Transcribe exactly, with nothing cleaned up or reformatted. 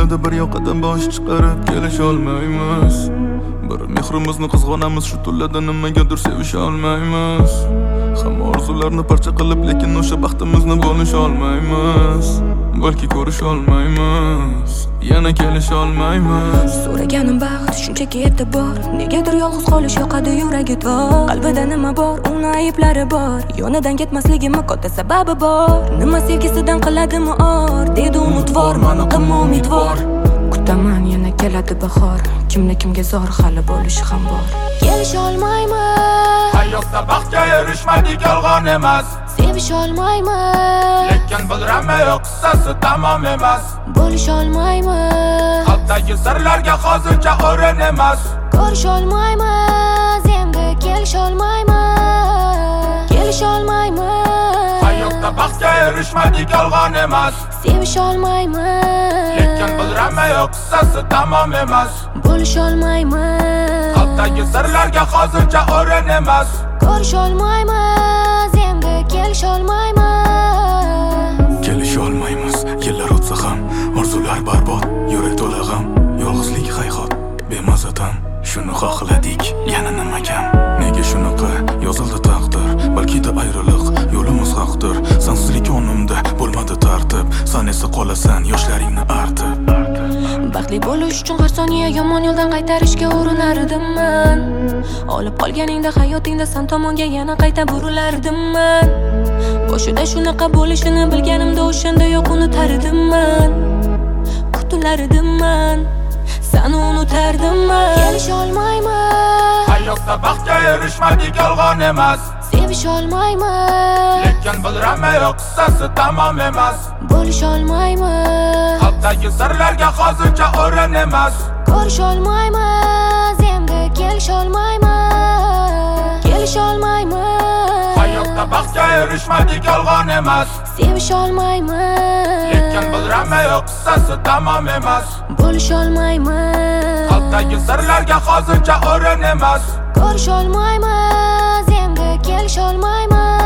yo'lida bir yoqadan bosh chiqarib kelisha olmaymiz. Bir mehrimizni qizg'onamiz, shu tunlarda nimagadir sevisha olmaymiz. Hamma orzularni parcha qilib, lekin o'sha baxtimizni bo'lisha olmaymiz. Balki ko'risha olmaymiz, yana kelisha olmaymiz. So'raganim baxt shunchaki e'tibor, negadir yolg'iz qolish yoqadi yuragida. Qalbida nima bor, uni ayblari bor, yonidan ketmasligim katta sababi bor. Nima sevgisidan qiladimi or, dedi umidvor, mani qilma umidvor. Kutaman yana keladi bahor, kimni kimga zor hali bo'lishi ham bor. Kelisha olmaymiz, hayotda baxtga erishmadik yolg'on emas. Sevisha olmaymiz, lekin bilraman yo'q qissasi tamom emas. bo'lisha olmaymiz, qalbdagi sirlarga hozircha o'rin emas. ko'risha olmaymiz, endi kelisha olmaymiz, kelisha olmaymiz. Hayotda baxtga erishmadik yolg'on emas. Sevisha olmaymiz, lekin bilraman yo'q qissasi tamom emas. bo'lisha olmaymiz, qalbdagi sirlarga hozircha o'rin emas. ko'risha olmaymiz, endi kelisha olmaymiz. Kelisha olmaymiz, yillar o'tsa ham, orzular barbod, yurak to'la g'am, yolg'izlik hayhot, bemazadan shuni xohladik, yana nima kam? Nega shunaqa yozildi taqdir? Balki-da ayriliq yo'limiz haqdir. Sensizlik yonimda bo'lmadi tartib, sen esa qolasan yoshlaringni artib. Baxtli bo'lish uchun har soniya yomon yo'ldan qaytarishga urinardimman. Olib qolganingda hayotingda sen tomonga yana qayta burilardimman. Boshida shunaqa bo'lishini bilganimda o'shanda yo'q unutardimman. Kutilardimman, seni unutardimman. Kelisha olmaymiz, hayotda baxtga erishmadik yolg'on emas. sevisha olmaymiz, lekin bilraman yo'q qissasi tamom emas. bo'lisha olmaymiz, qalbdagi sirlarga hozircha o'rin emas. ko'risha olmaymiz, endi kelisha olmaymiz, kelisha olmaymiz. Hayotda baxtga erishmadik yolg'on emas. Sevisha olmaymiz, lekin bilraman yo'q qissasi tamom emas. bo'lisha olmaymiz, qalbdagi sirlarga hozircha o'rin emas. ko'risha olmaymiz, endi kelisha olmaymiz.